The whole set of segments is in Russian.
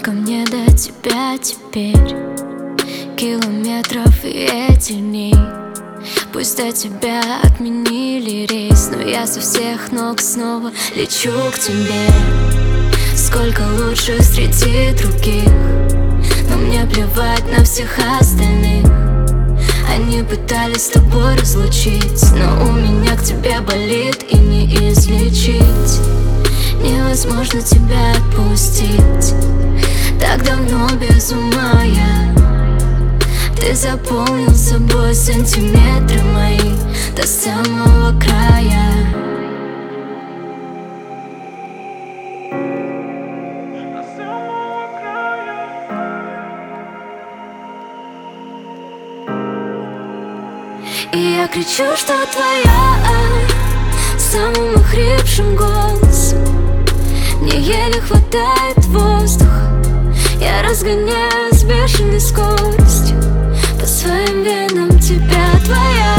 Сколько мне до тебя теперь? Километров и эти дни. Пусть до тебя отменили рейс, но я со всех ног снова лечу к тебе. Сколько лучше среди других, но мне плевать на всех остальных. Они пытались с тобой разлучить, но у меня к тебе болит и не излечить. Невозможно тебя отпустить, так давно без ума я. Ты заполнил собой сантиметры мои до самого края. И я кричу, что твоя, самым охрипшим голосом. Мне еле хватает воздуха, я разгоняю с бешеной скоростью по своим венам тебя, твоя,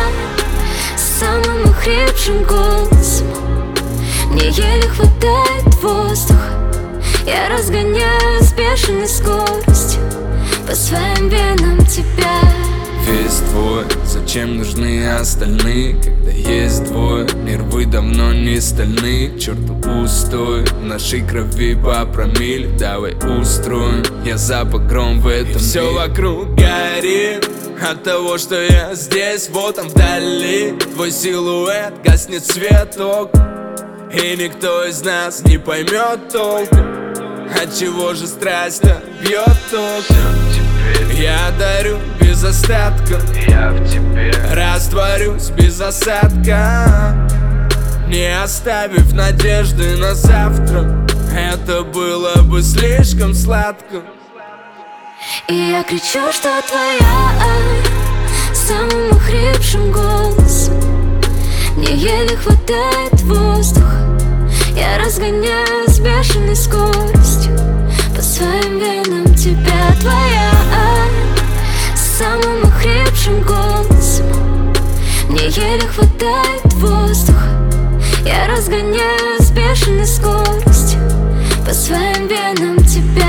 самым охрипшим голосом. Мне еле хватает воздуха, я разгоняю с бешеной скоростью по своим венам тебя. Весь твой, зачем нужны остальные? Когда есть двое, нервы давно не стальные. К черту пустой, в нашей крови по промилле. Давай устроим, я за погром в этом. И все вокруг горит от того, что я здесь, вот там вдали. Твой силуэт, гаснет светок, и никто из нас не поймет толком, отчего же страсть-то бьет током. Я дарю без остатка, я в тебе растворюсь без осадка, не оставив надежды на завтра. Это было бы слишком сладко. И я кричу, что твоя, самым охрипшим голосом. Мне еле хватает воздуха, я разгоняю с бешеной скоростью по своим венам тебя, твоя, самым охрипшим голосом. Мне еле хватает воздуха, я разгоняю с бешеной скоростью по своим венам тебя.